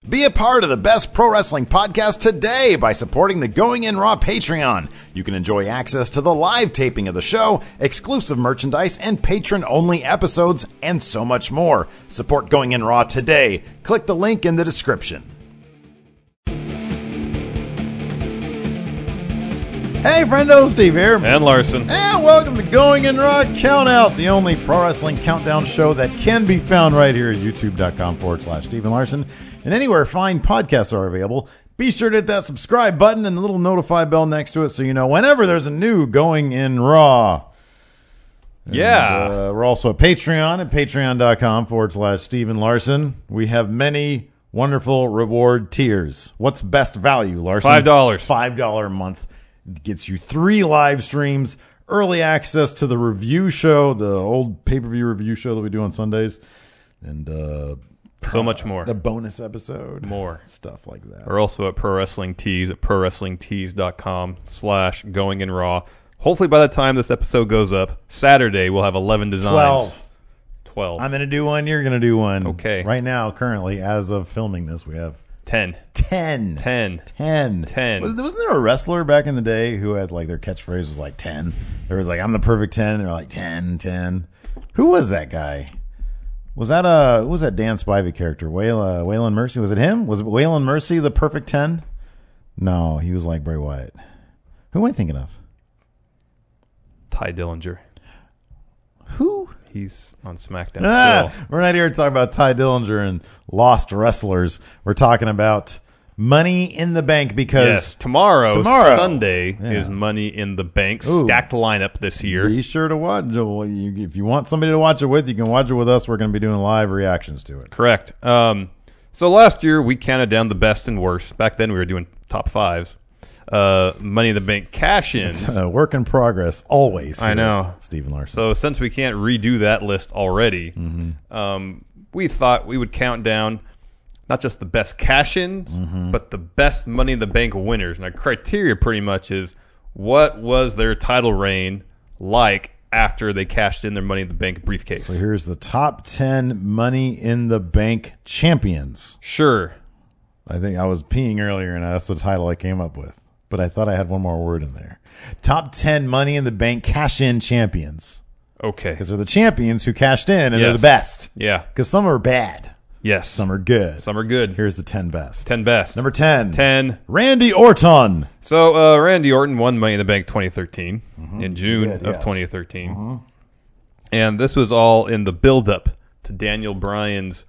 Be a part of the best pro wrestling podcast today by supporting the Going In Raw Patreon. You can enjoy access to the live taping of the show, exclusive merchandise, and patron-only episodes, and so much more. Support Going In Raw today. Click the link in the description. Hey, friendo, Steve here. And Larson. And welcome to Going In Raw Countout, the only pro wrestling countdown show that can be found right here at youtube.com/Steve and Larson. And anywhere fine podcasts are available, be sure to hit that subscribe button and the little notify bell next to it so you know whenever there's a new Going In Raw. Yeah. And, we're also at Patreon at patreon.com/Steve and Larson. We have many wonderful reward tiers. What's best value, Larson? $5. $5 a month. It gets you 3 live streams, early access to the review show, the old pay-per-view review show that we do on Sundays, and so much more. The bonus episode. More. Stuff like that. We're also at Pro Wrestling Tees at prowrestlingtees.com/goinginraw. Hopefully by the time this episode goes up, Saturday, we'll have 11 designs. 12. I'm going to do one. You're going to do one. Okay. Right now, currently, as of filming this, we have 10. 10. Wasn't there a wrestler back in the day who had like their catchphrase was like 10? There was like, I'm the perfect 10. They're like 10. Who was that guy? Was that who was that Dan Spivey character? Waylon Mercy? Was it him? Was it Waylon Mercy, the perfect 10? No, he was like Bray Wyatt. Who am I thinking of? Ty Dillinger. Who? He's on SmackDown still. We're not here to talk about Ty Dillinger and lost wrestlers. We're talking about Money in the Bank because yes, tomorrow Sunday, is Money in the Bank. Ooh. Stacked lineup this year. Be sure to watch. If you want somebody to watch it with, you can watch it with us. We're going to be doing live reactions to it. Correct. So last year, we counted down the best and worst. Back then, we were doing top fives. Money in the Bank cash-ins. It's a work in progress, always. I know. Stephen Larson. So since we can't redo that list already, we thought we would count down not just the best cash-ins, but the best Money in the Bank winners. And our criteria pretty much is what was their title reign like after they cashed in their Money in the Bank briefcase. So here's the top 10 Money in the Bank champions. Sure. I think I was peeing earlier, and that's the title I came up with. But I thought I had one more word in there. Top 10 Money in the Bank cash-in champions. Okay. Because they're the champions who cashed in, and they're Yes. the best. Yeah. Because some are bad. Yes. Some are good. Some are good. Here's the 10 best. 10 best. Number 10. 10. Randy Orton. So Randy Orton won Money in the Bank 2013 in June of 2013. And this was all in the build-up to Daniel Bryan's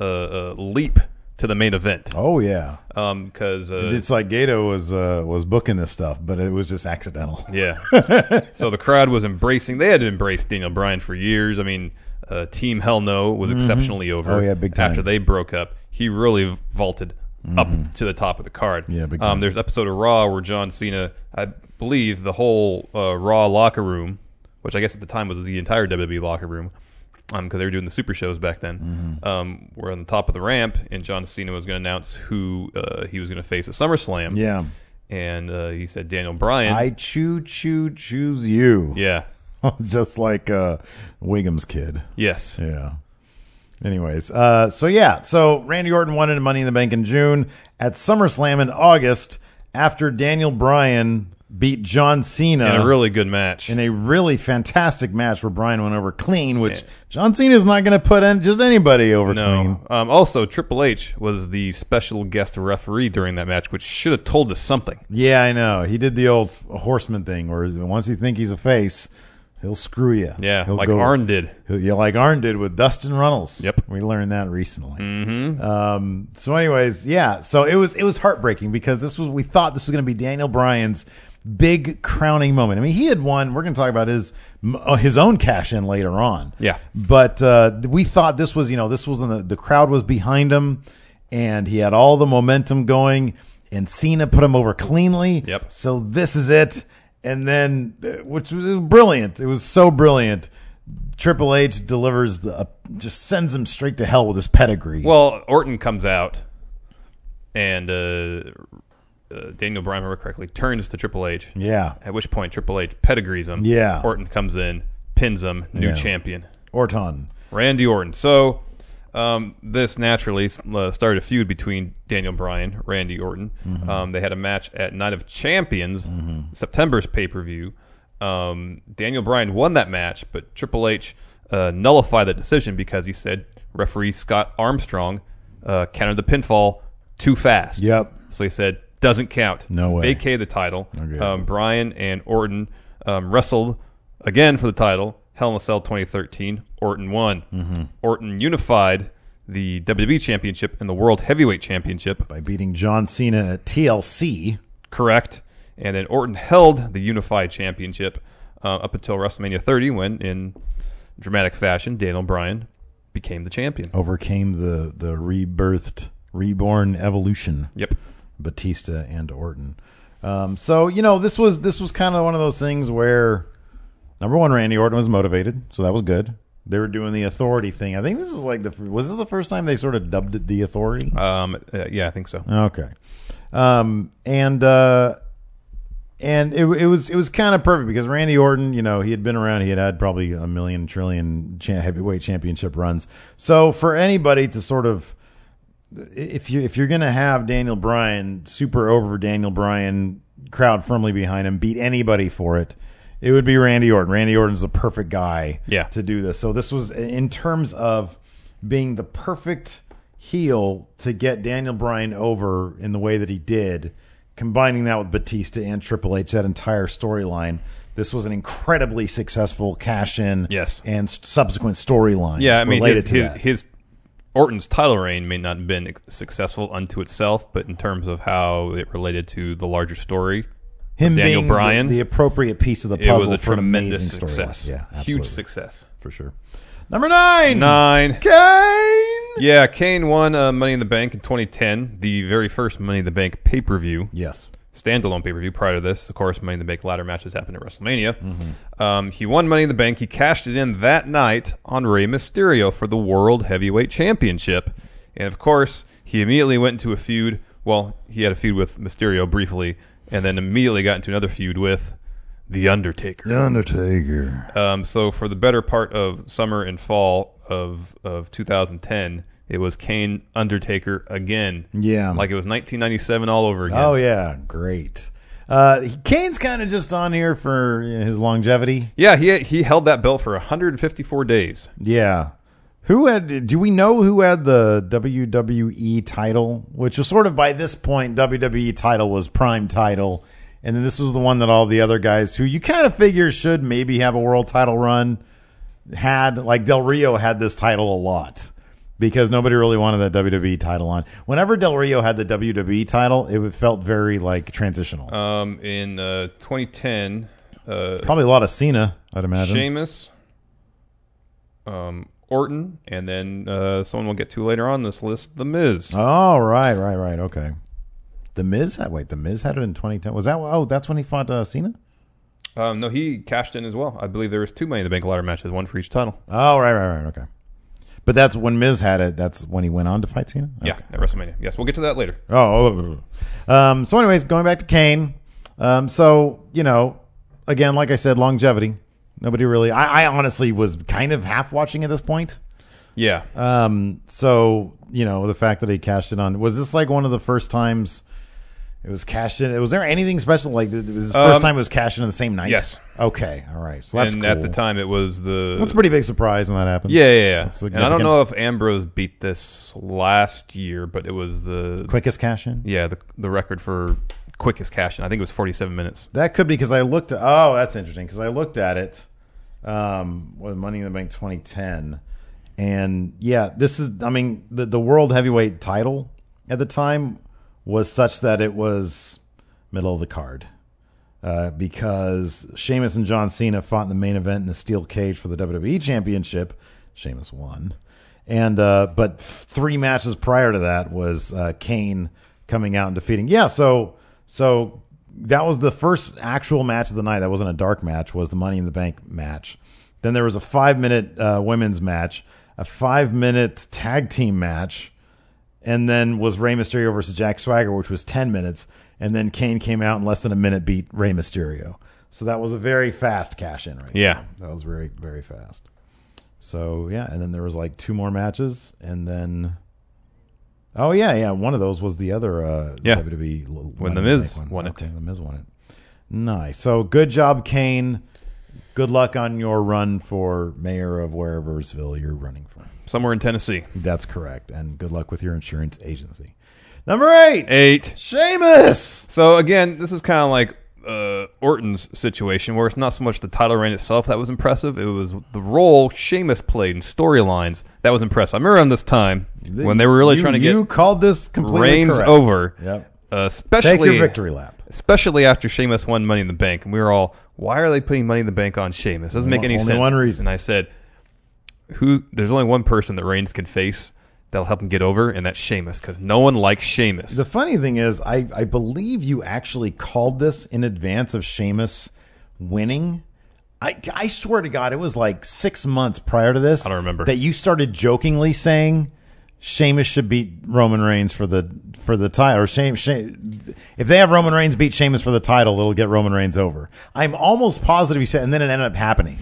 leap to the main event. Oh, yeah. Because It's like Gato was booking this stuff, but it was just accidental. yeah. So the crowd was embracing. They had embraced Daniel Bryan for years. I mean, Team Hell No was exceptionally over. Oh, yeah, big time. After they broke up, he really vaulted up to the top of the card. Yeah, big time. There's an episode of Raw where John Cena, I believe the whole Raw locker room, which I guess at the time was the entire WWE locker room, because they were doing the super shows back then, were on the top of the ramp, and John Cena was going to announce who he was going to face at SummerSlam. Yeah. And he said, Daniel Bryan. I choose you. Yeah. Just like Wiggum's kid. Yes. Yeah. Anyways, so Randy Orton won Money in the Bank in June. At SummerSlam in August, after Daniel Bryan beat John Cena In a really good match. in a really fantastic match where Bryan went over clean, which John Cena's not going to put in just anybody over clean. Also, Triple H was the special guest referee during that match, which should have told us something. Yeah, I know. He did the old horseman thing where once you think he's a face, he'll screw you. Yeah, He'll like Arn did. Like Arn did with Dustin Runnels. Yep. We learned that recently. So anyways, yeah. So it was heartbreaking because we thought this was going to be Daniel Bryan's big crowning moment. I mean, he had won. We're going to talk about his own cash in later on. Yeah. But we thought this was in the crowd was behind him, and he had all the momentum going, and Cena put him over cleanly. Yep. So this is it. And then, which was brilliant. It was so brilliant. Triple H delivers just sends him straight to hell with his pedigree. Well, Orton comes out, and Daniel Bryan, if I remember correctly, turns to Triple H. Yeah. At which point Triple H pedigrees him. Yeah. Orton comes in, pins him, new champion. Orton. Randy Orton. So This naturally started a feud between Daniel Bryan, Randy Orton. They had a match at Night of Champions, September's pay-per-view. Daniel Bryan won that match, but Triple H nullified the decision because he said referee Scott Armstrong counted the pinfall too fast. Yep. So he said, doesn't count. No way. Vacated the title. Okay. Bryan and Orton wrestled again for the title. Hell in a Cell 2013. Orton won. Orton unified the WWE Championship and the World Heavyweight Championship by beating John Cena at TLC. Correct. And then Orton held the unified championship up until WrestleMania 30, when, in dramatic fashion, Daniel Bryan became the champion. Overcame the reborn evolution. Yep. Batista and Orton. So this was kind of one of those things where, number one, Randy Orton was motivated, so that was good. They were doing the Authority thing. I think this was was this the first time they sort of dubbed it the Authority? Yeah, I think so. Okay. And it was kind of perfect because Randy Orton, he had been around. He had probably a million trillion heavyweight championship runs. So for anybody to sort of, if you're going to have Daniel Bryan, super over Daniel Bryan, crowd firmly behind him, beat anybody for it, it would be Randy Orton. Randy Orton's the perfect guy to do this. So this was, in terms of being the perfect heel to get Daniel Bryan over in the way that he did, combining that with Batista and Triple H, that entire storyline, this was an incredibly successful cash-in and subsequent storyline. Yeah, I mean, related to that. His Orton's title reign may not have been successful unto itself, but in terms of how it related to the larger story, him Daniel being Bryan, the appropriate piece of the puzzle, it was a for tremendous an amazing success. Yeah, absolutely. Huge success for sure. Number 9. Kane. Yeah, Kane won Money in the Bank in 2010, the very first Money in the Bank pay-per-view. Yes. Standalone pay-per-view. Prior to this, of course, Money in the Bank ladder matches happened at WrestleMania. He won Money in the Bank. He cashed it in that night on Rey Mysterio for the World Heavyweight Championship. And, of course, he immediately went into a feud. Well, he had a feud with Mysterio briefly, and then immediately got into another feud with The Undertaker. The Undertaker. So for the better part of summer and fall of 2010, it was Kane Undertaker again. Yeah. Like it was 1997 all over again. Oh, yeah. Great. Kane's kind of just on here for his longevity. Yeah, he held that belt for 154 days. Yeah. Do we know who had the WWE title? Which was sort of, by this point, WWE title was prime title. And then this was the one that all the other guys who you kind of figure should maybe have a world title run had. Like Del Rio had this title a lot because nobody really wanted that WWE title on. Whenever Del Rio had the WWE title, it felt very like transitional. In 2010, probably a lot of Cena, I'd imagine. Sheamus, Orton, and then someone we'll get to later on this list, The Miz. Oh, right, okay. The Miz had it in 2010. Was that? Oh, that's when he fought Cena? No, he cashed in as well. I believe there was 2 Money in the Bank ladder matches, one for each title. Oh, right, okay. But that's when Miz had it. That's when he went on to fight Cena? Okay. Yeah, at WrestleMania. Yes, we'll get to that later. So anyways, going back to Kane. Again, like I said, longevity. Nobody really... I honestly was kind of half watching at this point. Yeah. The fact that he cashed it on... Was this like one of the first times it was cashed in? Was there anything special? Like, it was the first time it was cashed in on the same night? Yes. Okay, all right. So that's cool. At the time, it was the... That's a pretty big surprise when that happened. Yeah. And I don't know if Ambrose beat this last year, but it was the... Quickest cash-in? Yeah, the record for quickest cash-in. I think it was 47 minutes. That could be because I looked at... Oh, that's interesting, because I looked at it with Money in the Bank 2010. And, yeah, this is... I mean, the World Heavyweight title at the time was such that it was middle of the card. Because Sheamus and John Cena fought in the main event in the steel cage for the WWE Championship. Sheamus won. And but 3 matches prior to that was Kane coming out and defeating. Yeah, so that was the first actual match of the night. That wasn't a dark match, was the Money in the Bank match. Then there was a 5-minute women's match, a 5-minute tag team match, and then was Rey Mysterio versus Jack Swagger, which was 10 minutes. And then Kane came out in less than a minute, beat Rey Mysterio. So that was a very fast cash-in right Yeah. now. That was very, very fast. So, yeah, and then there was like 2 more matches, and then... Oh, yeah, one of those was the other WWE... When The Miz won it. Okay, The Miz won it. Nice. So, good job, Kane. Good luck on your run for mayor of whereversville you're running for. Somewhere in Tennessee. That's correct. And good luck with your insurance agency. Number 8. Sheamus. So, again, this is kind of like Orton's situation, where it's not so much the title reign itself that was impressive. It was the role Sheamus played in storylines that was impressive. I remember around this time when they were really trying to get... You called this completely Reigns correct. Over. Yep. Especially, take your victory lap. Especially after Sheamus won Money in the Bank. And we were all, why are they putting Money in the Bank on Sheamus? Doesn't make any sense. Only one reason. And I said, there's only one person that Reigns can face that'll help him get over, and that's Sheamus, because no one likes Sheamus. The funny thing is, I believe you actually called this in advance of Sheamus winning. I swear to God, it was like 6 months prior to this. I don't remember. That you started jokingly saying Sheamus should beat Roman Reigns for the title. Or if they have Roman Reigns beat Sheamus for the title, it'll get Roman Reigns over. I'm almost positive you said, and then it ended up happening.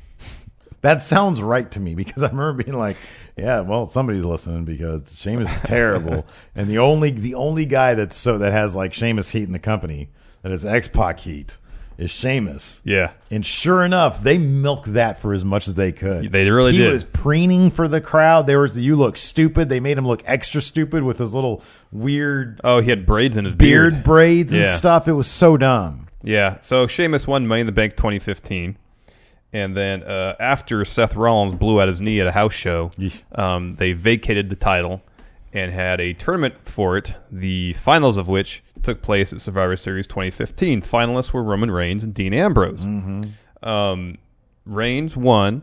That sounds right to me, because I remember being like, yeah, well, somebody's listening, because Sheamus is terrible, and the only guy that has like Sheamus heat in the company, that is X-Pac heat, is Sheamus. Yeah. And sure enough, they milked that for as much as they could. They really did. He was preening for the crowd. There was the "you look stupid." They made him look extra stupid with his little weird... Oh, he had braids in his beard braids and stuff. It was so dumb. Yeah. So Sheamus won Money in the Bank 2015. And then after Seth Rollins blew out his knee at a house show, they vacated the title and had a tournament for it, the finals of which took place at Survivor Series 2015. Finalists were Roman Reigns and Dean Ambrose. Mm-hmm. Reigns won,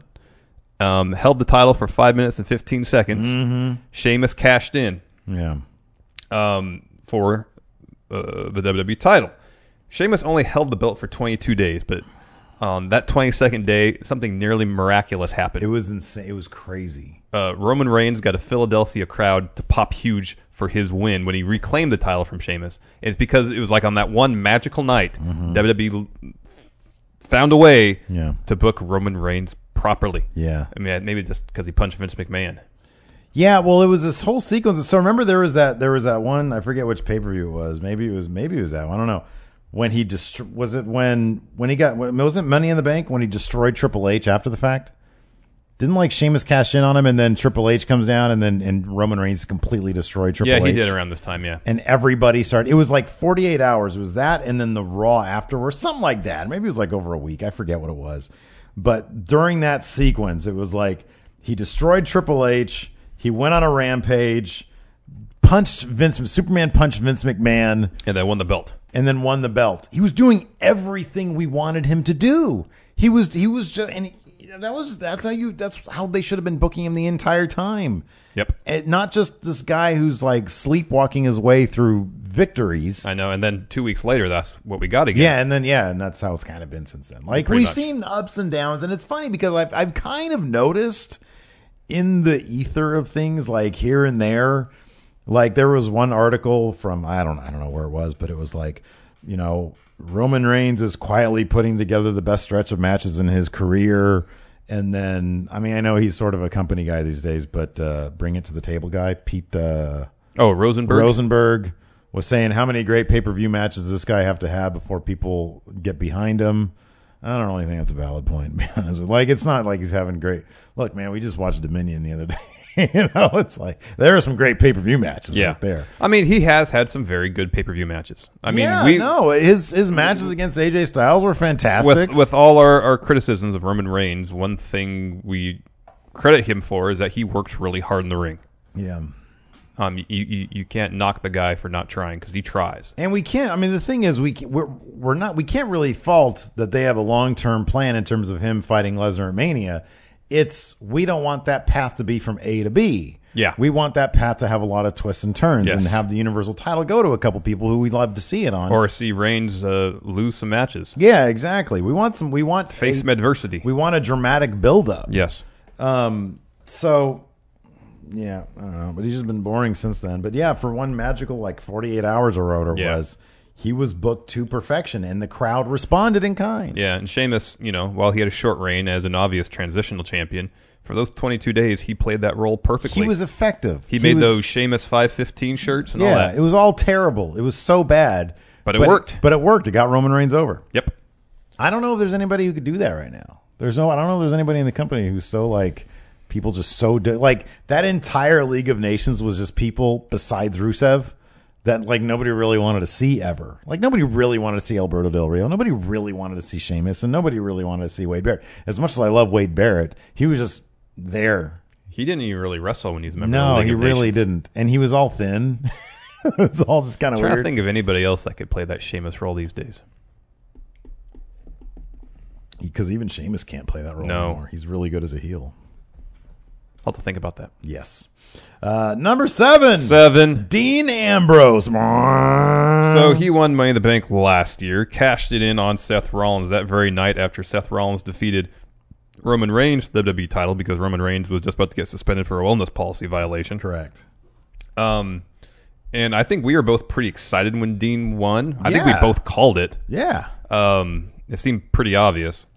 held the title for 5 minutes and 15 seconds. Mm-hmm. Sheamus cashed in for the WWE title. Sheamus only held the belt for 22 days, but... that 22nd day, something nearly miraculous happened. It was insane. It was crazy. Roman Reigns got a Philadelphia crowd to pop huge for his win when he reclaimed the title from Sheamus. And it's because it was like on that one magical night, WWE found a way to book Roman Reigns properly. Yeah. I mean, maybe just because he punched Vince McMahon. Yeah, well, it was this whole sequence. So remember, there was that one. I forget which pay-per-view it was. Maybe it was that one. I don't know. When he wasn't Money in the Bank when he destroyed Triple H after the fact? Didn't like Sheamus cash in on him, and then Triple H comes down, and Roman Reigns completely destroyed Triple H. Yeah, he did around this time, yeah. And everybody started. It was like 48 hours. It was that, and then the Raw afterwards, something like that. Maybe it was like over a week. I forget what it was. But during that sequence, it was like he destroyed Triple H. He went on a rampage, Superman punched Vince McMahon, and then won the belt. He was doing everything we wanted him to do. He was just, and that's how they should have been booking him the entire time. Yep. And not just this guy who's like sleepwalking his way through victories. I know. And then 2 weeks later, that's what we got again. Yeah. And that's how it's kind of been since then. Like we've seen ups and downs, and it's funny because I've kind of noticed in the ether of things, like here and there. Like there was one article from I don't know where it was, but it was like, Roman Reigns is quietly putting together the best stretch of matches in his career. And then, I mean, I know he's sort of a company guy these days, but Bring It to the Table guy, Pete Rosenberg was saying how many great pay-per-view matches this guy have to have before people get behind him. I don't really think that's a valid point, to be honest with you. Like, it's not like he's having great... Look, man, we just watched Dominion the other day. It's like there are some great pay-per-view matches right there. I mean, he has had some very good pay-per-view matches. I mean, his matches against AJ Styles were fantastic. With all our criticisms of Roman Reigns, one thing we credit him for is that he works really hard in the ring. Yeah. You can't knock the guy for not trying, because he tries. And we can't. I mean, the thing is, we can't really fault that they have a long-term plan in terms of him fighting Lesnar at Mania. We don't want that path to be from A to B. Yeah. We want that path to have a lot of twists and turns and have the Universal title go to a couple people who we'd love to see it on. Or see Reigns lose some matches. Yeah, exactly. We want face some adversity. We want a dramatic build-up. Yes. So, yeah, I don't know. But he's just been boring since then. But yeah, for one magical, like 48 hours or whatever it was, he was booked to perfection, and the crowd responded in kind. Yeah, and Sheamus, while he had a short reign as an obvious transitional champion, for those 22 days, he played that role perfectly. He was effective. He made those Sheamus 515 shirts and all that. Yeah, it was all terrible. It was so bad. But it worked. But it worked. It got Roman Reigns over. Yep. I don't know if there's anybody who could do that right now. I don't know if there's anybody in the company who's so like people just so like that entire League of Nations was just people besides Rusev that like nobody really wanted to see ever. Like nobody really wanted to see Alberto Del Rio. Nobody really wanted to see Sheamus, and nobody really wanted to see Wade Barrett. As much as I love Wade Barrett, he was just there. He didn't even really wrestle when he was a member of the League of Nations. No, he really didn't. And he was all thin. It was all just kind of weird. I'm trying to think of anybody else that could play that Sheamus role these days. Because even Sheamus can't play that role anymore. He's really good as a heel. I'll have to think about that. Yes. Number 7. Dean Ambrose. So he won Money in the Bank last year, cashed it in on Seth Rollins that very night after Seth Rollins defeated Roman Reigns, the WWE title, because Roman Reigns was just about to get suspended for a wellness policy violation. Correct. And I think we were both pretty excited when Dean won. I think we both called it. Yeah. It seemed pretty obvious.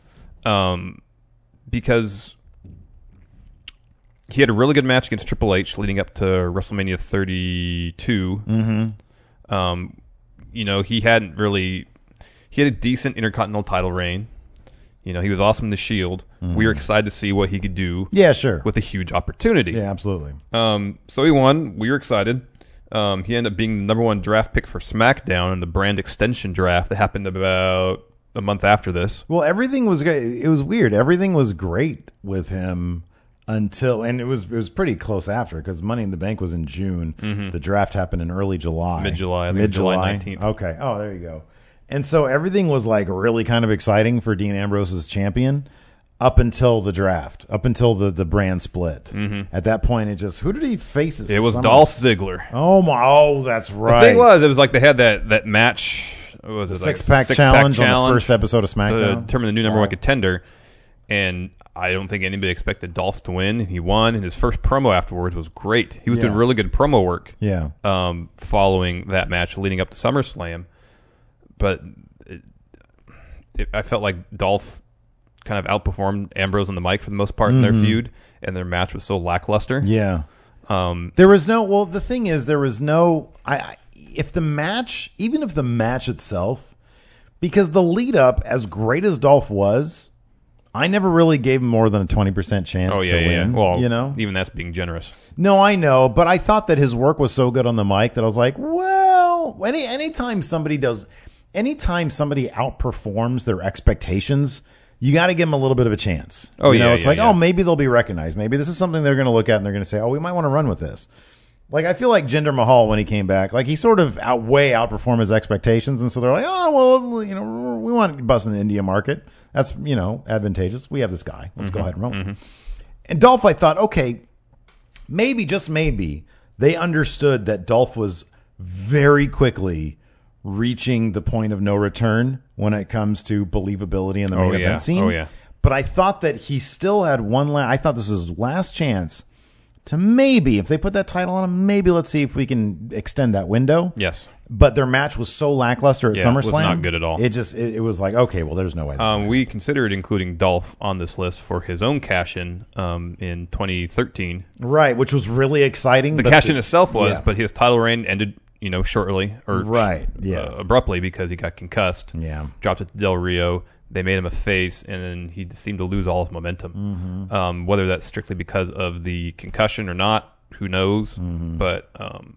Because he had a really good match against Triple H leading up to WrestleMania 32. Mm-hmm. He had a decent Intercontinental title reign. He was awesome in the Shield. Mm-hmm. We were excited to see what he could do. Yeah, sure. With a huge opportunity. Yeah, absolutely. So he won. We were excited. He ended up being the number 1 draft pick for SmackDown in the brand extension draft that happened about a month after this. Well, everything was great. It was weird. Everything was great with him until, and it was pretty close after because Money in the Bank was in June. Mm-hmm. The draft happened in early July. Mid-July. I think July 19th. Okay. Oh, there you go. And so everything was like really kind of exciting for Dean Ambrose as champion up until the draft, up until the brand split. Mm-hmm. At that point, who did he face? It was Dolph Ziggler. Oh, that's right. The thing was, it was like they had that match. What was it? Six-pack challenge on the first episode of SmackDown. To determine the new number 1 contender. And I don't think anybody expected Dolph to win. He won, and his first promo afterwards was great. He was doing really good promo work. Yeah. Following that match leading up to SummerSlam. But I felt like Dolph kind of outperformed Ambrose on the mic for the most part in their feud, and their match was so lackluster. Yeah. There was no. Well, the thing is, there was no. If the match itself, because the lead up, as great as Dolph was, I never really gave him more than a 20% chance to win. Well, even that's being generous. No, I know, but I thought that his work was so good on the mic that I was like, well, anytime somebody outperforms their expectations, you got to give them a little bit of a chance. Oh, maybe they'll be recognized. Maybe this is something they're going to look at and they're going to say, oh, we might want to run with this. Like, I feel like Jinder Mahal, when he came back, like, he sort of outperformed his expectations. And so they're like, oh, well, we want to bust in the India market. That's, advantageous. We have this guy. Let's go ahead and run with him. And Dolph, I thought, okay, maybe, just maybe, they understood that Dolph was very quickly reaching the point of no return when it comes to believability in the main event scene. Oh, yeah. But I thought that he still had I thought this was his last chance to maybe, if they put that title on him, maybe let's see if we can extend that window. Yes. But their match was so lackluster at SummerSlam. It was not good at all. It was like, okay, well, there's no way. We considered including Dolph on this list for his own cash-in in 2013. Right, which was really exciting. The cash-in itself was, but his title reign ended shortly or abruptly because he got concussed. Yeah. Dropped it to Del Rio. They made him a face, and then he seemed to lose all his momentum. Mm-hmm. Whether that's strictly because of the concussion or not, who knows? Mm-hmm. But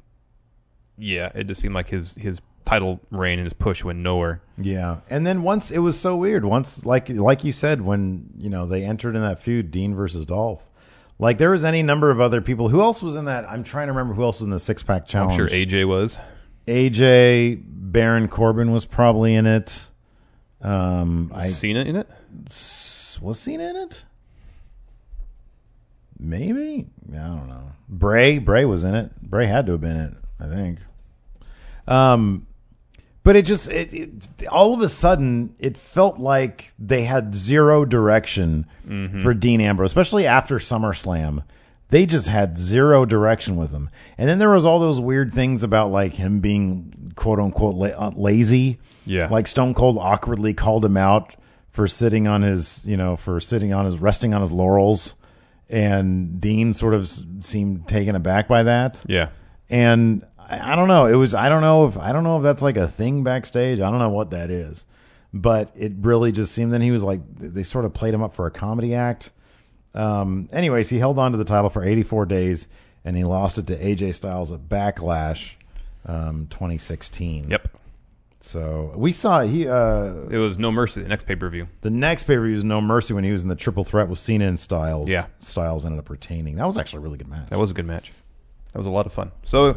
it just seemed like his title reign and his push went nowhere. Yeah, and then once it was so weird. Once, like you said, when they entered in that feud, Dean versus Dolph. Like, there was any number of other people. Who else was in that? I'm trying to remember who else was in the six-pack challenge. I'm sure AJ was. AJ, Baron Corbin was probably in it. Cena in it? Was Cena in it? Maybe? I don't know. Bray was in it. Bray had to have been in it, I think. But it all of a sudden, it felt like they had zero direction for Dean Ambrose, especially after SummerSlam. They just had zero direction with him. And then there was all those weird things about like him being quote unquote lazy. Yeah. Like Stone Cold awkwardly called him out for resting on his laurels, and Dean sort of seemed taken aback by that. Yeah. And I don't know. I don't know if that's like a thing backstage. I don't know what that is, but it really just seemed. Then he was like, they sort of played him up for a comedy act. Anyways, he held on to the title for 84 days, and he lost it to AJ Styles at Backlash, 2016. Yep. So we saw it was No Mercy, the next pay-per-view. The next pay-per-view was No Mercy when he was in the triple threat with Cena and Styles. Yeah. Styles ended up retaining. That was actually a really good match. That was a good match. That was a lot of fun. So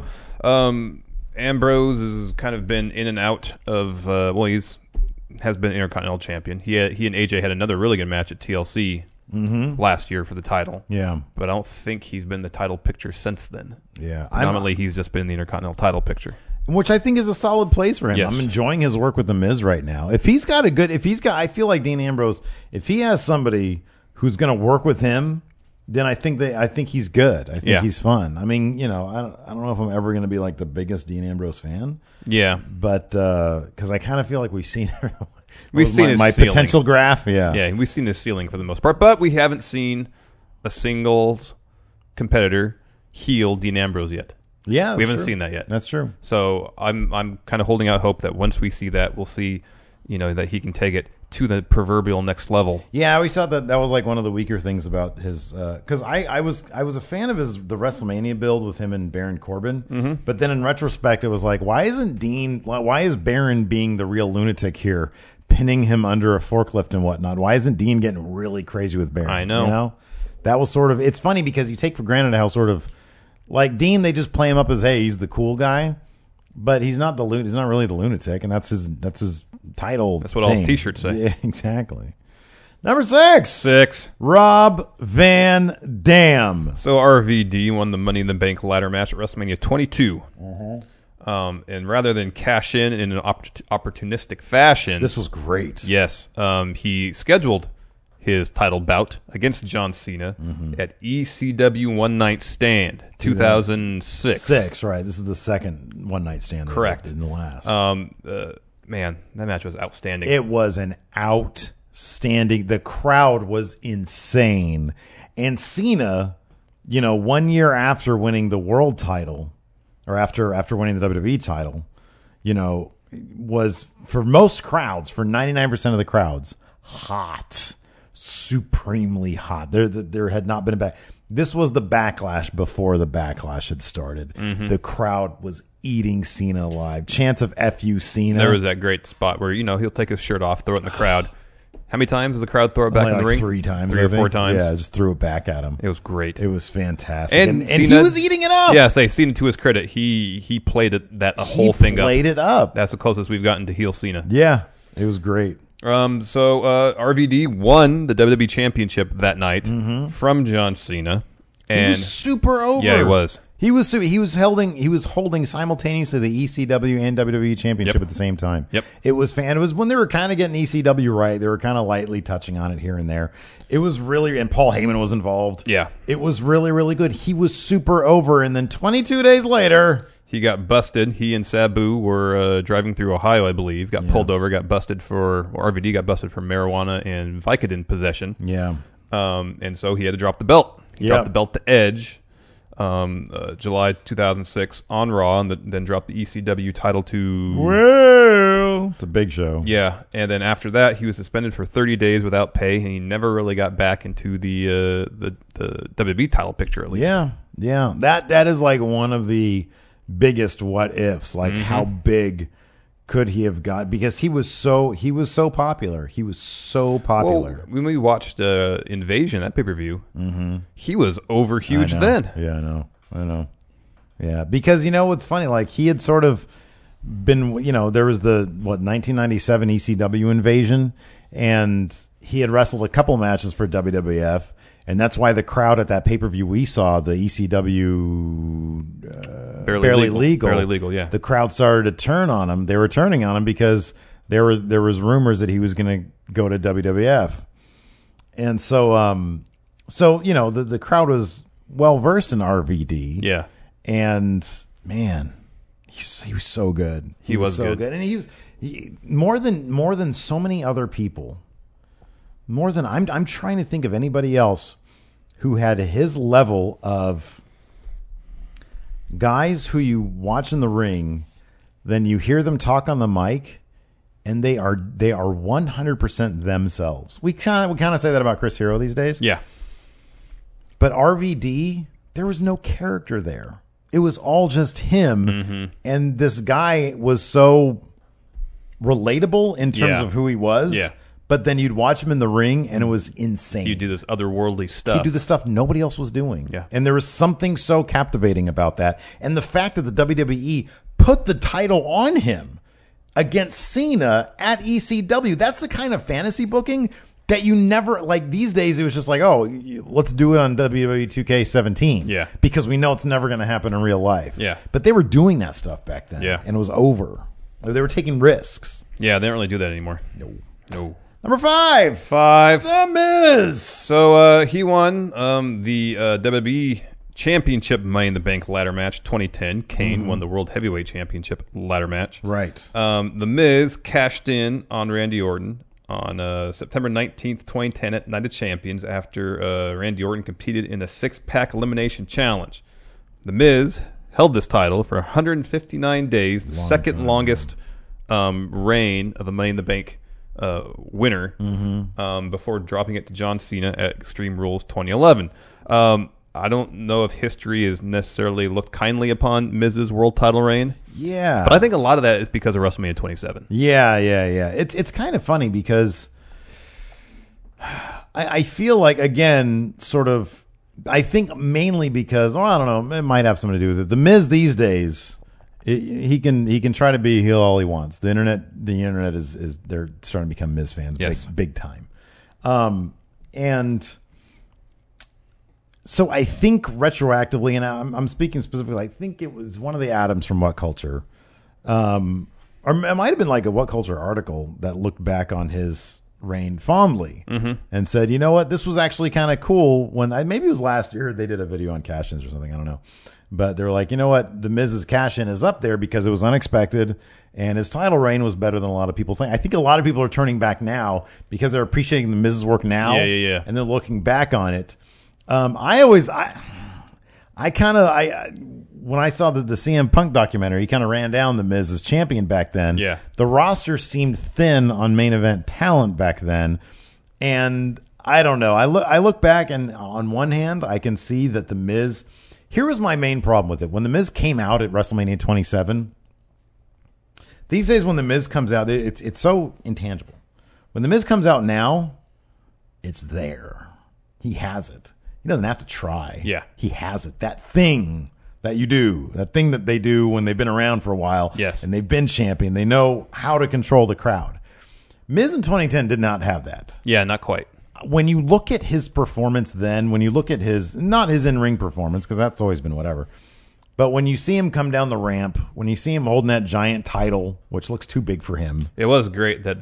Ambrose has kind of been in and out of has been Intercontinental Champion. He and AJ had another really good match at TLC last year for the title. Yeah. But I don't think he's been the title picture since then. Yeah. Predominantly, he's just been the Intercontinental title picture. Which I think is a solid place for him. Yes. I'm enjoying his work with The Miz right now. I feel like Dean Ambrose, if he has somebody who's going to work with him, then I think he's good. I think he's fun. I mean, I don't know if I'm ever going to be like the biggest Dean Ambrose fan. Yeah. But because I kind of feel like we've seen my potential graph. Yeah. Yeah, we've seen his ceiling for the most part, but we haven't seen a singles competitor heel Dean Ambrose yet. Yeah, we haven't seen that yet. That's true. So I'm kind of holding out hope that once we see that, we'll see, that he can take it to the proverbial next level. Yeah, I always thought that was like one of the weaker things about his, because I was a fan of the WrestleMania build with him and Baron Corbin, but then in retrospect, it was like, why is Baron being the real lunatic here, pinning him under a forklift and whatnot? Why isn't Dean getting really crazy with Baron? I know. That was sort of, it's funny because you take for granted how sort of. Like Dean, they just play him up as, hey, he's the cool guy, but he's not he's not really the lunatic, and that's his title. That's what all his T-shirts say. Yeah, exactly. Number 6, Rob Van Dam. So RVD won the Money in the Bank ladder match at WrestleMania 22. And rather than cash in an opportunistic fashion, this was great. Yes, he scheduled his title bout against John Cena at ECW One Night Stand 2006. Right. This is the second One Night Stand. Correct. In the last. Man, that match was outstanding. It was an outstanding. The crowd was insane. And Cena, 1 year after winning the world title, or after winning the WWE title, was for most crowds, for 99% of the crowds, hot. Supremely hot. There had not been a back. This was the Backlash before the Backlash had started. The crowd was eating Cena alive. Chants of "F you, Cena." There was that great spot where he'll take his shirt off, throw it in the crowd. How many times does the crowd throw it back in the ring? 3 times, 3 or 4 times. Yeah, just threw it back at him. It was great. It was fantastic, and Cena, he was eating it up. Yeah, Cena, to his credit, he played a whole thing up. He played it up. That's the closest we've gotten to heel Cena. Yeah, it was great. So RVD won the WWE Championship that night from John Cena, and he was super over. Yeah, he was. He was holding simultaneously the ECW and WWE Championship at the same time. Yep. It was It was when they were kind of getting ECW right. They were kind of lightly touching on it here and there. It was really, and Paul Heyman was involved. Yeah. It was really, really good. He was super over, and then 22 days later, he got busted. He and Sabu were driving through Ohio, I believe. Got pulled over. Got busted RVD got busted for marijuana and Vicodin possession. Yeah. And so he had to drop the belt. He dropped the belt to Edge, July 2006 on Raw, and then dropped the ECW title to. Well, it's a big show. Yeah, and then after that, he was suspended for 30 days without pay, and he never really got back into the WWE title picture. At least. Yeah. That is like one of the biggest what ifs. Like how big could he have got? Because he was so popular. He was so popular. Well, when we watched Invasion, that pay-per-view, he was over huge then. Yeah, I know. Yeah, because what's funny? Like he had sort of been, there was the 1997 ECW Invasion, and he had wrestled a couple matches for WWF. And that's why the crowd at that pay-per-view we saw, the ECW Barely Legal, yeah. The crowd started to turn on him. They were turning on him because there was rumors that he was going to go to WWF. And so the crowd was well versed in RVD. Yeah. And man, He was so good. He was so good. And he was more than so many other people. More than I'm trying to think of anybody else who had his level of guys who you watch in the ring, then you hear them talk on the mic, and they are 100% themselves. We kind of say that about Chris Hero these days. Yeah. But RVD, there was no character there. It was all just him, and this guy was so relatable in terms of who he was. Yeah. But then you'd watch him in the ring, and it was insane. He'd do this otherworldly stuff. He'd do the stuff nobody else was doing. Yeah. And there was something so captivating about that. And the fact that the WWE put the title on him against Cena at ECW, that's the kind of fantasy booking that you never, like these days, it was just like, oh, let's do it on WWE 2K17. Yeah. Because we know it's never going to happen in real life. Yeah. But they were doing that stuff back then. Yeah. And it was over. They were taking risks. Yeah, they don't really do that anymore. No. Number 5. The Miz. So he won the WWE Championship Money in the Bank ladder match 2010. Kane won the World Heavyweight Championship ladder match. Right. The Miz cashed in on Randy Orton on September 19th, 2010 at Night of Champions after Randy Orton competed in a 6-pack elimination challenge. The Miz held this title for 159 days, the second longest reign of a Money in the Bank winner before dropping it to John Cena at Extreme Rules 2011. I don't know if history has necessarily looked kindly upon Miz's world title reign. Yeah. But I think a lot of that is because of WrestleMania 27. Yeah. It's kind of funny because I feel like, again, sort of, I think mainly because, I don't know, it might have something to do with it. The Miz these days, he can try to be heel all he wants. The internet is they're starting to become Miz fans, yes, big time. And so I think retroactively, and I'm speaking specifically, I think it was one of the Adams from What Culture, or it might have been like a What Culture article that looked back on his reign fondly and said, you know what, this was actually kind of cool. When maybe it was last year, they did a video on cash-ins or something, I don't know. But they were like, you know what, the Miz's cash-in is up there because it was unexpected, and his title reign was better than a lot of people think. I think a lot of people are turning back now because they're appreciating the Miz's work now, and they're looking back on it. When I saw the CM Punk documentary, he kind of ran down the Miz as champion back then. Yeah. The roster seemed thin on main event talent back then, and I don't know. I look back, and on one hand, I can see that the Miz. Here was my main problem with it. When the Miz came out at WrestleMania 27, these days when the Miz comes out, it's so intangible. When the Miz comes out now, it's there. He has it. He doesn't have to try. Yeah. He has it. That thing that you do, that thing that they do when they've been around for a while, yes, and they've been champion, they know how to control the crowd. Miz in 2010 did not have that. Yeah, not quite. When you look at his performance then, when you look at not his in-ring performance, because that's always been whatever, but when you see him come down the ramp, when you see him holding that giant title, which looks too big for him. It was great that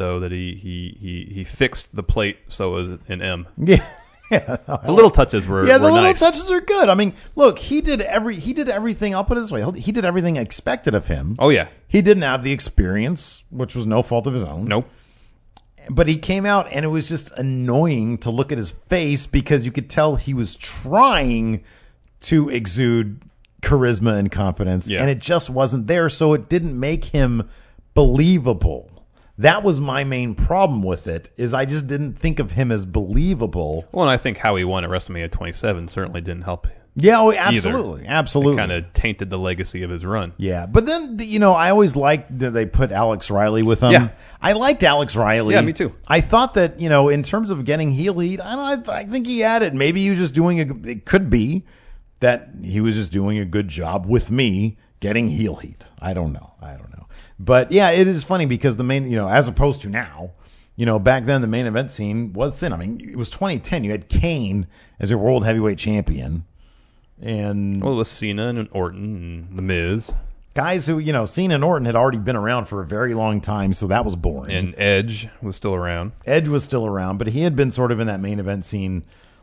he fixed the plate so it was an M. Yeah. Yeah, the little touches were the little nice. touches are good. I mean, look, he did everything. I'll put it this way: he did everything expected of him. Oh yeah, he didn't have the experience, which was no fault of his own. Nope. But he came out, and it was just annoying to look at his face because you could tell he was trying to exude charisma and confidence, and it just wasn't there. So it didn't make him believable. That was my main problem with it, is I just didn't think of him as believable. Well, and I think how he won at WrestleMania 27 certainly didn't help. Yeah, absolutely. Absolutely. It kind of tainted the legacy of his run. Yeah, but then, I always liked that they put Alex Riley with him. Yeah. I liked Alex Riley. Yeah, me too. I thought that, in terms of getting heel heat, I think he had it. Maybe he was just it could be that he was just doing a good job with me getting heel heat. I don't know. But yeah, it is funny because the main, as opposed to now, back then the main event scene was thin. I mean, it was 2010. You had Kane as your world heavyweight champion. And it was Cena and Orton and The Miz. Guys who, Cena and Orton had already been around for a very long time, so that was boring. And Edge was still around. Edge was still around, but he had been sort of in that main event scene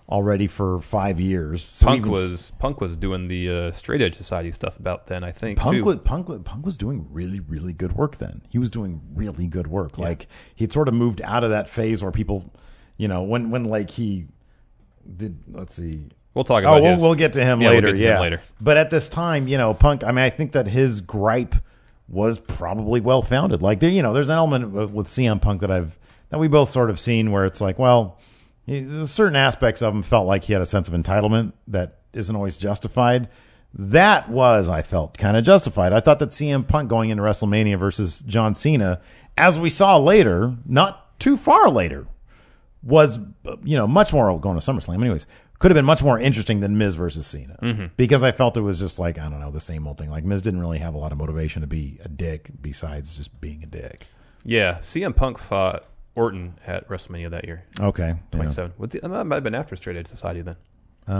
already for 5 years. So Punk was doing the Straight Edge Society stuff about then, I think. Punk was doing really, really good work then. He was doing really good work. Yeah. Like he'd sort of moved out of that phase where people, when like he did. Let's see. We'll talk about. We'll get to him later. Him later. But at this time, Punk. I mean, I think that his gripe was probably well founded. Like there's an element with CM Punk that we both sort of seen where it's like, well. Certain aspects of him felt like he had a sense of entitlement that isn't always justified. That was, I felt, kind of justified. I thought that CM Punk going into WrestleMania versus John Cena, as we saw later, not too far later, was, much more going to SummerSlam anyways, could have been much more interesting than Miz versus Cena. Mm-hmm. Because I felt it was just like, I don't know, the same old thing. Like Miz didn't really have a lot of motivation to be a dick besides just being a dick. Yeah, CM Punk fought Orton at WrestleMania that year. Okay. 27. That might have been after Straight Edge Society then. I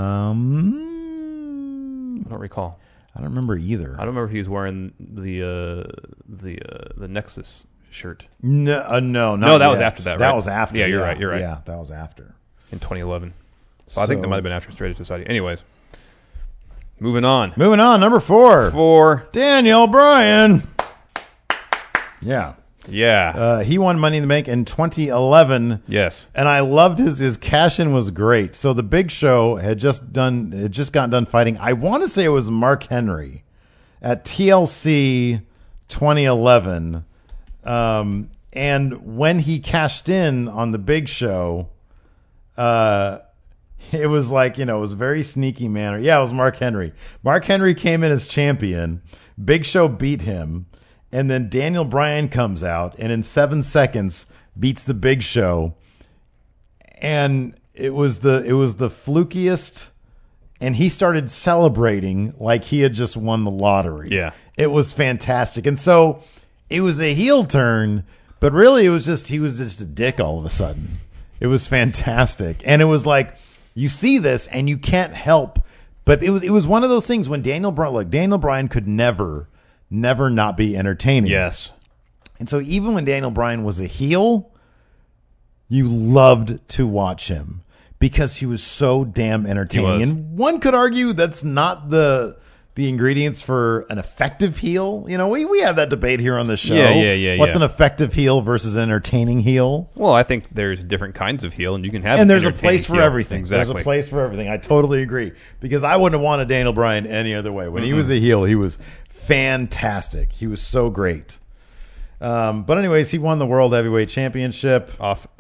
don't recall. I don't remember either. I don't remember if he was wearing the Nexus shirt. No, that was after that, right? That was after. Yeah, you're right. Yeah, that was after. In 2011. So I think that might have been after Straight Edge Society. Anyways. Moving on. Number 4. For Daniel Bryan. Yeah. Yeah. He won Money in the Bank in 2011. Yes. And I loved his cash-in was great. So the Big Show had just gotten done fighting. I want to say it was Mark Henry at TLC 2011. And when he cashed in on the Big Show, it was like, it was a very sneaky manner. Yeah, it was Mark Henry. Mark Henry came in as champion. Big Show beat him. And then Daniel Bryan comes out and in 7 seconds beats the Big Show. And it was the flukiest. And he started celebrating like he had just won the lottery. Yeah. It was fantastic. And so it was a heel turn, but really he was just a dick all of a sudden. It was fantastic. And it was like, you see this and you can't help. But it was one of those things when Daniel Bryan could never not be entertaining. Yes. And so even when Daniel Bryan was a heel, you loved to watch him because he was so damn entertaining. And one could argue that's not the ingredients for an effective heel. We have that debate here on the show. Yeah. What's an effective heel versus an entertaining heel? Well, I think there's different kinds of heel, and you can have and there's a place for everything. Exactly. There's a place for everything. I totally agree because I wouldn't have wanted Daniel Bryan any other way. When he was a heel, he was fantastic. He was so great. But anyways, he won the World Heavyweight Championship.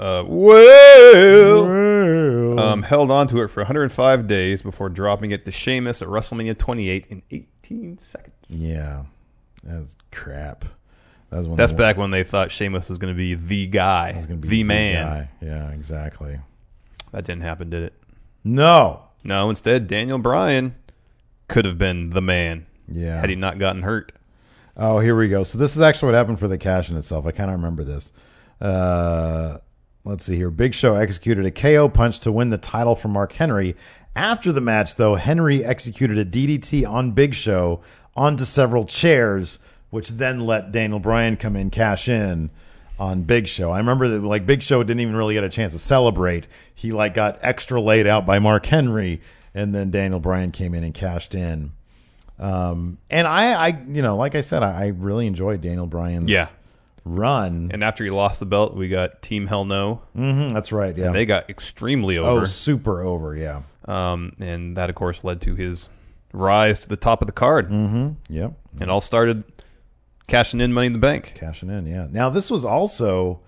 Held on to it for 105 days before dropping it to Sheamus at WrestleMania 28 in 18 seconds. Yeah. That's crap. That's back when they thought Sheamus was going to be the guy, the man. Guy. Yeah, exactly. That didn't happen, did it? No. Instead, Daniel Bryan could have been the man. Yeah. Had he not gotten hurt. Oh, here we go. So this is actually what happened for the cash-in itself. I kind of remember this. Let's see here. Big Show executed a KO punch to win the title from Mark Henry. After the match, though, Henry executed a DDT on Big Show onto several chairs, which then let Daniel Bryan come in, cash in on Big Show. I remember that Big Show didn't even really get a chance to celebrate. He got extra laid out by Mark Henry, and then Daniel Bryan came in and cashed in. And I like I said, I really enjoyed Daniel Bryan's run. And after he lost the belt, we got Team Hell No. Mm-hmm, that's right. Yeah, and they got extremely over. Oh, super over. Yeah. And that of course led to his rise to the top of the card. Mm-hmm. Yep. And all started cashing in Money in the Bank. Cashing in. Yeah. Now this was also.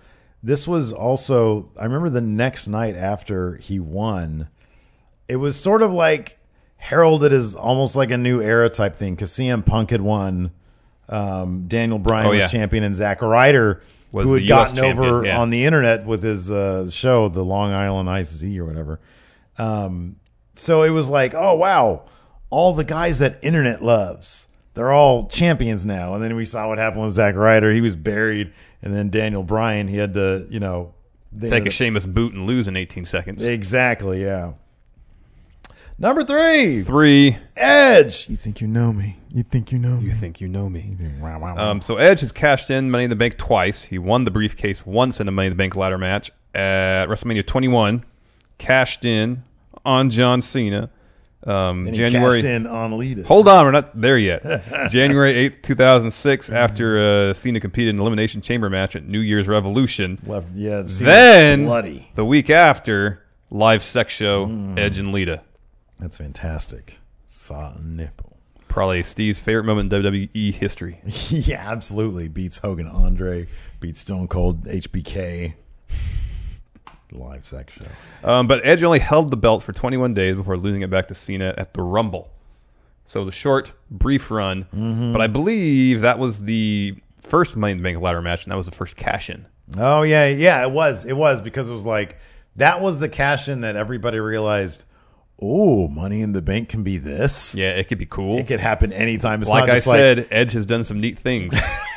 I remember the next night after he won, it was sort of like heralded as almost like a new era type thing because CM Punk had won, Daniel Bryan was champion, and Zack Ryder, who had gotten over on the internet with his show, the Long Island Ice or whatever. So it was like, oh wow, all the guys that internet loves, they're all champions now. And then we saw what happened with Zack Ryder. He was buried, and then Daniel Bryan, he had to take a Sheamus boot and lose in 18 seconds. Exactly, yeah. Number 3. Edge. You think you know me. You think you know me. You think you know me. Wow. So Edge has cashed in Money in the Bank twice. He won the briefcase once in a Money in the Bank ladder match at WrestleMania 21. Cashed in on John Cena. And January cashed in on Lita. Hold on, we're not there yet. January 8th, 2006, after Cena competed in an Elimination Chamber match at New Year's Revolution. Then, bloody. The week after, live sex show, Edge and Lita. That's fantastic. Saw a nipple. Probably Steve's favorite moment in WWE history. Yeah, absolutely. Beats Hogan Andre, beats Stone Cold HBK. Live sex show. But Edge only held the belt for 21 days before losing it back to Cena at the Rumble. So the short, brief run. But I believe that was the first Money in the Bank ladder match, and that was the first cash-in. Oh, yeah, it was. It was, because it was like, that was the cash-in that everybody realized, oh, Money in the Bank can be this. Yeah, it could be cool. It could happen anytime. It's like I said, Edge has done some neat things.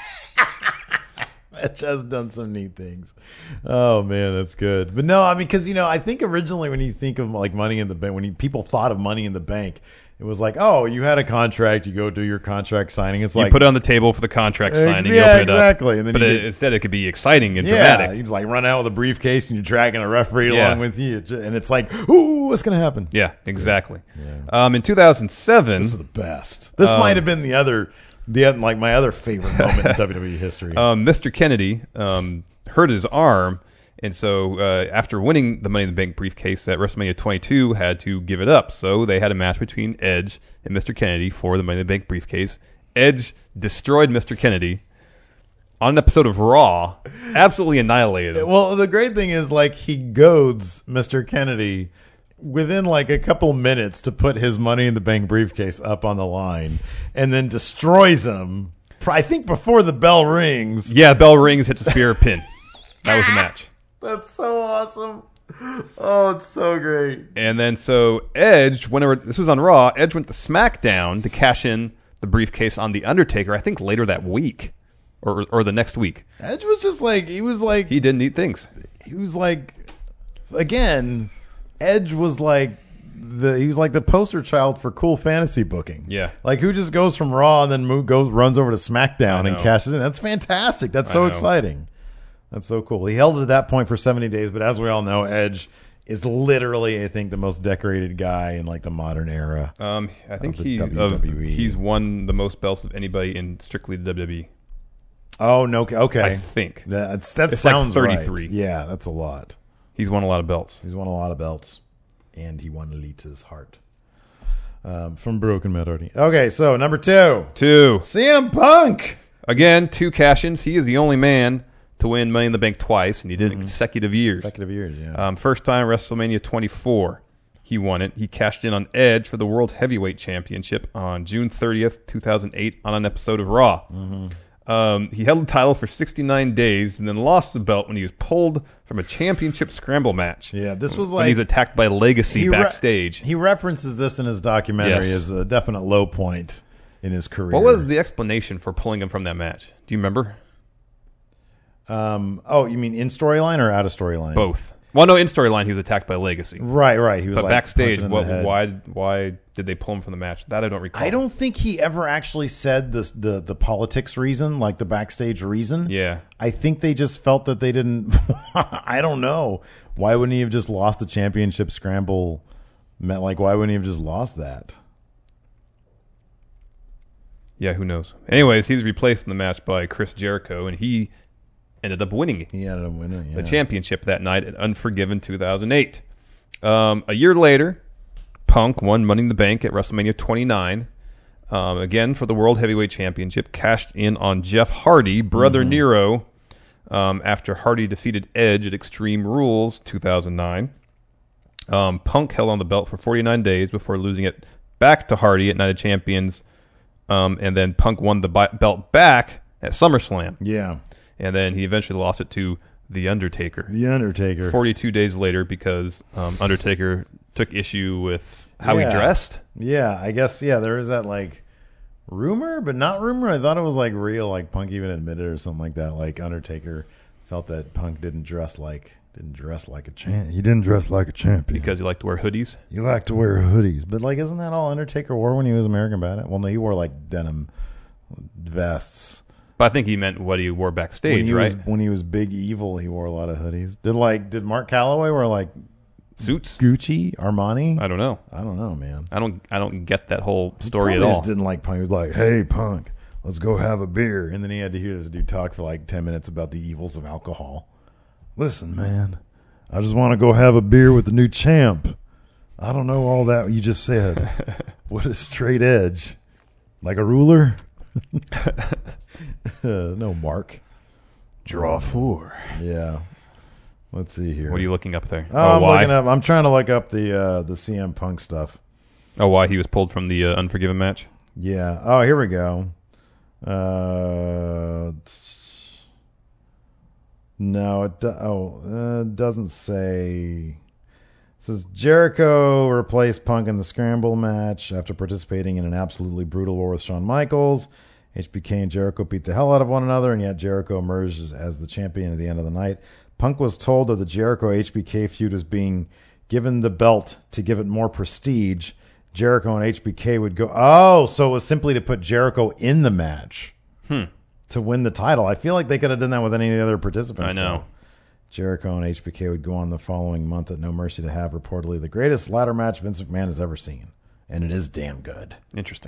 Edge has done some neat things. Oh, man, that's good. But no, I mean, because, I think originally when you think of like Money in the Bank, when people thought of Money in the Bank, it was like, oh, you had a contract, you go do your contract signing. It's like, you put it on the table for the contract signing. Yeah, you open exactly. It up. And then instead, it could be exciting and dramatic. You just like run out with a briefcase and you're dragging a referee along with you, and it's like, ooh, what's going to happen? Yeah, exactly. Yeah. In 2007, this is the best. This might have been my other favorite moment in WWE history. Mr. Kennedy hurt his arm. And so after winning the Money in the Bank briefcase at WrestleMania 22, had to give it up. So they had a match between Edge and Mr. Kennedy for the Money in the Bank briefcase. Edge destroyed Mr. Kennedy on an episode of Raw, absolutely annihilated him. Well, the great thing is, like, he goads Mr. Kennedy within like a couple minutes to put his Money in the Bank briefcase up on the line, and then destroys him, I think, before the bell rings. Yeah, bell rings, hits a spear pin. That was the match. That's so awesome. Oh, it's so great. And then so Edge, whenever this was on Raw, Edge went to SmackDown to cash in the briefcase on The Undertaker, I think later that week or the next week. Edge was just like, he did neat things. He was like, again, Edge was like the poster child for cool fantasy booking. Yeah. Like, who just goes from Raw and then runs over to SmackDown and cashes in. That's fantastic. That's so exciting. That's so cool. He held it at that point for 70 days, but as we all know, Edge is literally, I think, the most decorated guy in like the modern era. I think he's won the most belts of anybody in strictly the WWE. Oh no, okay. I think that sounds like 33. Right. Yeah, that's a lot. He's won a lot of belts. And he won Lita's heart from Broken Melody. Okay, so number two, CM Punk. Again, 2 cash-ins. He is the only man to win Money in the Bank twice, and he did it in consecutive years. Yeah. First time, WrestleMania 24. He won it. He cashed in on Edge for the World Heavyweight Championship on June 30th, 2008 on an episode of Raw. He held the title for 69 days and then lost the belt when he was pulled from a championship scramble match. Yeah, this was when he was attacked by Legacy backstage. He references this in his documentary as a definite low point in his career. What was the explanation for pulling him from that match? Do you remember? You mean in storyline or out of storyline? Both. Well, no, in storyline he was attacked by Legacy. Right. He was but backstage, why did they pull him from the match? That I don't recall. I don't think he ever actually said the politics reason, like the backstage reason. Yeah. I think they just felt that they didn't. I don't know. Why wouldn't he have just lost the championship scramble? Like, why wouldn't he have just lost that? Yeah, who knows? Anyways, he was replaced in the match by Chris Jericho, and he ended up winning the championship that night at Unforgiven 2008. A year later, Punk won Money in the Bank at WrestleMania 29. Again, for the World Heavyweight Championship, cashed in on Jeff Hardy, Brother Nero, after Hardy defeated Edge at Extreme Rules 2009. Punk held on the belt for 49 days before losing it back to Hardy at Night of Champions. And then Punk won the belt back at SummerSlam. Yeah. And then he eventually lost it to The Undertaker. 42 days later because Undertaker took issue with how he dressed. Yeah, I guess, there is that, like, rumor, but not rumor. I thought it was, like, real, like, Punk even admitted or something like that. Like, Undertaker felt that Punk didn't dress like a champ. He didn't dress like a champion. Because he liked to wear hoodies? He liked to wear hoodies. But, like, isn't that all Undertaker wore when he was American Badass? Well, no, he wore, like, denim vests. But I think he meant what he wore backstage, when he was Big Evil, he wore a lot of hoodies. Did Mark Calloway wear like suits? Gucci, Armani? I don't know, man. I don't get that whole story at He all. just didn't like Punk. He was like, "Hey, Punk, let's go have a beer." And then he had to hear this dude talk for like 10 minutes about the evils of alcohol. Listen, man, I just want to go have a beer with the new champ. I don't know all that you just said. What is straight edge? Like a ruler? No, Mark. Draw 4. Yeah. Let's see here. What are you looking up there? I'm trying to look up the CM Punk stuff. Oh, why he was pulled from the Unforgiven match? Yeah. Oh, here we go. No, it doesn't say. It says Jericho replaced Punk in the Scramble match after participating in an absolutely brutal war with Shawn Michaels. HBK and Jericho beat the hell out of one another, and yet Jericho emerged as the champion at the end of the night. Punk was told that the Jericho-HBK feud was being given the belt to give it more prestige. Jericho and HBK would go... Oh, so it was simply to put Jericho in the match to win the title. I feel like they could have done that with any of the other participants. I know. Though. Jericho and HBK would go on the following month at No Mercy to have reportedly the greatest ladder match Vince McMahon has ever seen. And it is damn good. Interesting.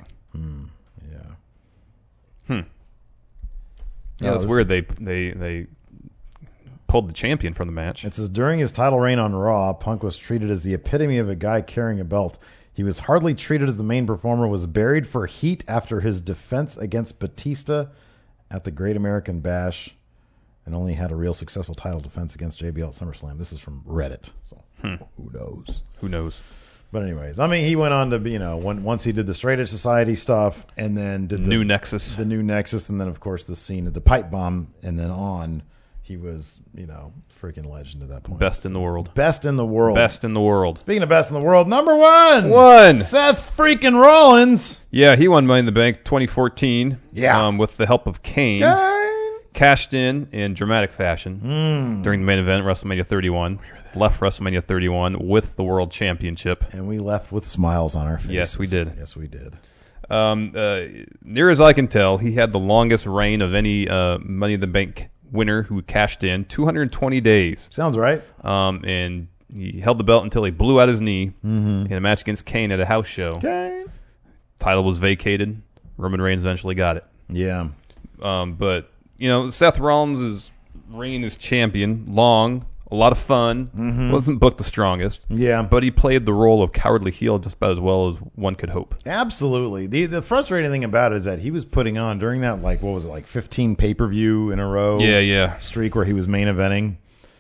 Yeah. Yeah, that's weird. They pulled the champion from the match. It says, during his title reign on Raw, Punk was treated as the epitome of a guy carrying a belt. He was hardly treated as the main performer, was buried for heat after his defense against Batista at the Great American Bash, and only had a real successful title defense against JBL at SummerSlam. This is from Reddit, so who knows? Who knows? But anyways, I mean, he went on to be, once he did the Straight Edge Society stuff, and then did the New Nexus, and then of course the scene of the pipe bomb, and then on, he was freaking legend at that point. Best in the world. Best in the world. Best in the world. Speaking of best in the world, number one. Seth freaking Rollins. Yeah, he won Money in the Bank 2014. Yeah. With the help of Kane. Cashed in dramatic fashion during the main event, WrestleMania 31. Left WrestleMania 31 with the World Championship. And we left with smiles on our faces. Yes, we did. Yes, we did. Near as I can tell, he had the longest reign of any Money in the Bank winner who cashed in, 220 days. Sounds right. And he held the belt until he blew out his knee in a match against Kane at a house show. Kane. Title was vacated. Roman Reigns eventually got it. Yeah. But, Seth Rollins' reign as champion, long, a lot of fun, wasn't booked the strongest. Yeah. But he played the role of cowardly heel just about as well as one could hope. Absolutely. The frustrating thing about it is that he was putting on, during that, 15 pay-per-view in a row streak where he was main eventing,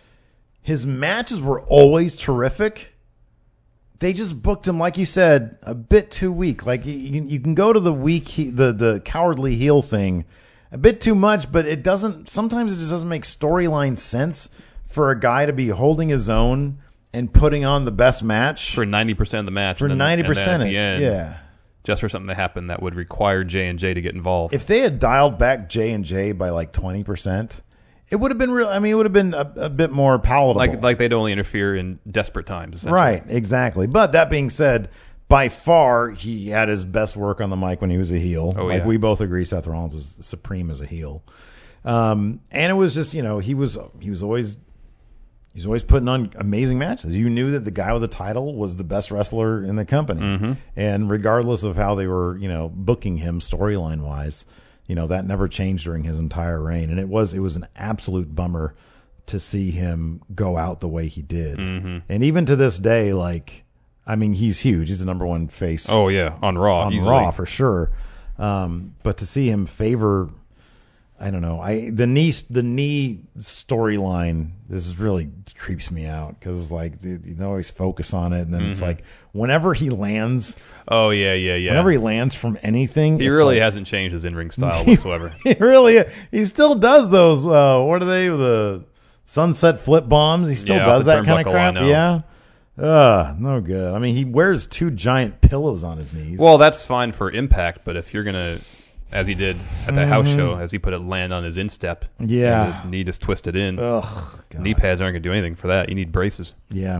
his matches were always terrific. They just booked him, like you said, a bit too weak. Like, you can go to the the cowardly heel thing a bit too much, but sometimes it just doesn't make storyline sense for a guy to be holding his own and putting on the best match for 90% of the match. For 90% at the end, just for something to happen that would require J&J to get involved. If they had dialed back J&J by 20%, it would have been real. I mean, it would have been a bit more palatable. Like they'd only interfere in desperate times, essentially. Right, exactly. But that being said, by far he had his best work on the mic when he was a heel. We both agree, Seth Rollins is supreme as a heel. And it was just, he was always putting on amazing matches. You knew that the guy with the title was the best wrestler in the company. And regardless of how they were, booking him storyline wise, that never changed during his entire reign. And it was an absolute bummer to see him go out the way he did. And even to this day, he's huge. He's the number one face. Oh yeah, on Raw. On easily. Raw for sure. But to see him favor, I don't know. The knee storyline. This really creeps me out because you always focus on it, and then it's whenever he lands. Oh yeah. Whenever he lands from anything, he really hasn't changed his in-ring style whatsoever. He still does those. What are they? The sunset flip bombs. He still does that kind of crap. Yeah. No good. I mean, he wears 2 giant pillows on his knees. Well, that's fine for impact, but if you're gonna, as he did at the house show, as he put it, land on his instep, and his knee just twisted in. Knee pads aren't gonna do anything for that. You need braces. Yeah.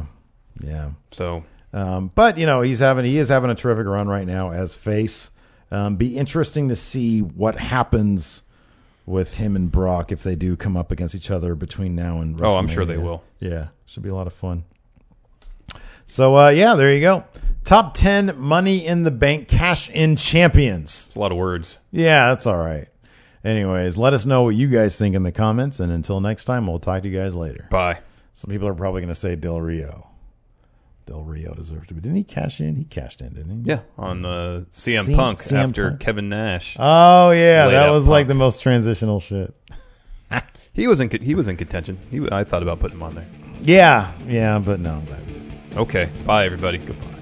So, but he is having a terrific run right now as face. Be interesting to see what happens with him and Brock if they do come up against each other between now and WrestleMania. Oh, I'm sure they will. Yeah, should be a lot of fun. So, yeah, there you go. Top 10 Money in the Bank cash-in champions. It's a lot of words. Yeah, that's all right. Anyways, let us know what you guys think in the comments, and until next time, we'll talk to you guys later. Bye. Some people are probably going to say Del Rio. Del Rio deserves to be. Didn't he cash in? He cashed in, didn't he? Yeah, on CM Punk after Punk. Kevin Nash. Oh, yeah, that was Punk. like the most transitional shit. He was in contention. I thought about putting him on there. Yeah, but no. Okay, bye everybody. Goodbye.